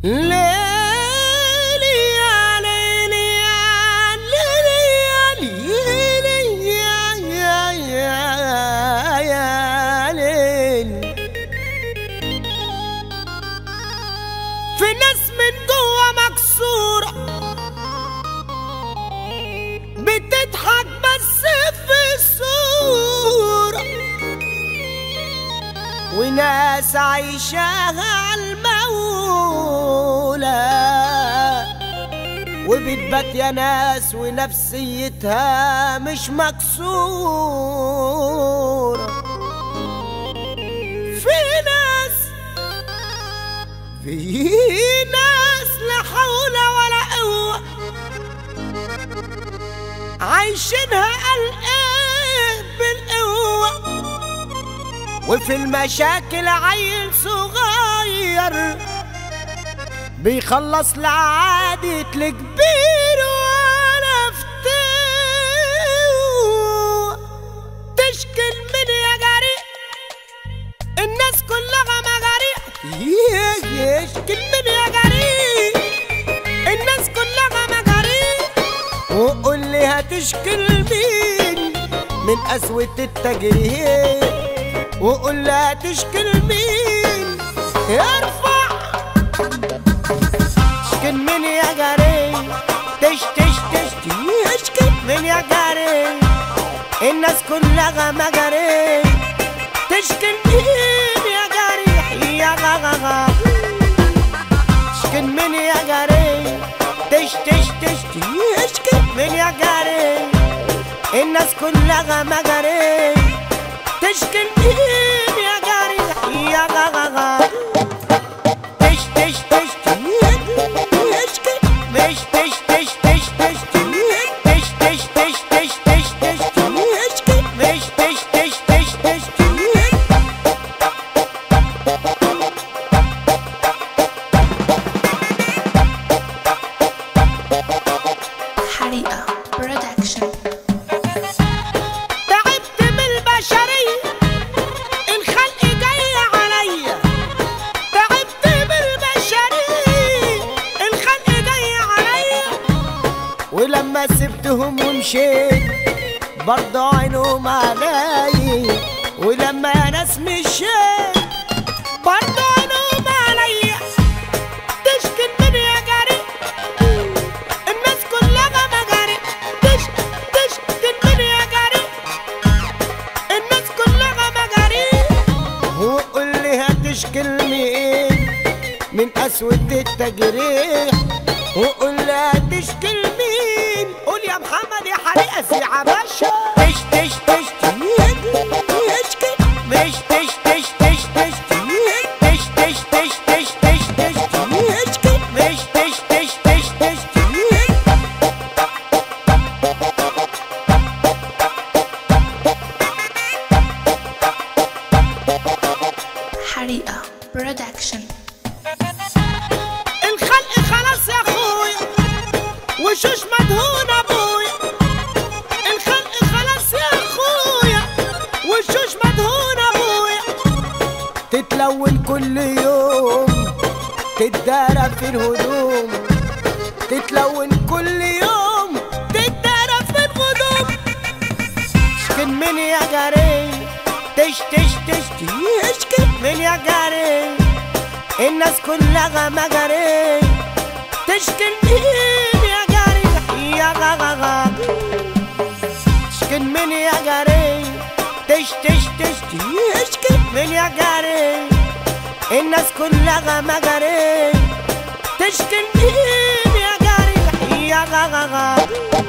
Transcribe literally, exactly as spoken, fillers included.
ليلي يا ليلي يا ليلي يا يا يا يا ليلي. في ناس من جوا مكسورة بتضحك بس في الصورة، وناس عايشاها عالمولى وبتبات يا ناس ونفسيتها مش مكسورة. في ناس في ناس لا حول ولا قوة عايشينها قلقان بالقوة، وفي المشاكل عيل صغير بيخلص لعادة الكبير ولا فتوى. تشكل من يا جريء الناس كلها مجاريء، يشكل من يا جريء الناس كلها مجاريء. وقول لي هتشكل مين من قسوة التجريح، وقول لي هتشكل مين ارفع. تشكل من يا جري تش تش تش تشكل من يا جري الناس كلها مجاري. تشكل مين يا جري يا غغغ. تشكل من يا جري تش تش تش تشكل من يا جري الناس كلها مجاري. تشكل مين يا جاري يا غغغ. تش تش تش تشكل مش تش تش تش تش تش تش تش تش تش تش تشكل مش تش تش تش تش. حريقة برودكشن. ولما سبتهم ومشيت برضه عينهم علي، ولما يا ناس مشيت برضه عينهم علي. تشكل من يا جري الناس كلها مجاري. تش تشكل من يا جري الناس كلها مجاري. وقول لي هتشكل مين من قسوة التجريح، وقول لي هتشكل مين. قول يا محمد يا حريقة في عباشة. تش تش تش تشكل مش تش تش تش تش تش تش تش تش تش تش تشكل مش تش تش تش تش. حريقة برودكشن. الخلق خلاص يا اخويا وشوش مدهون ابويا. الخلق خلاص يا اخويا وشوش مدهون ابويا. تتلون كل يوم تتدارى في الهدوم. تتلون كل يوم تتدارى في الهدوم. تشكل من يا جري تش تش تش تشكل من يا جري الناس كلها مجاري. تشكل مين يا جاري يا غغغ. تشكل من يا جاري تش تش تش تشكل من يا جاري الناس كلها مجاري. تشكل مين يا جاري يا غغغ.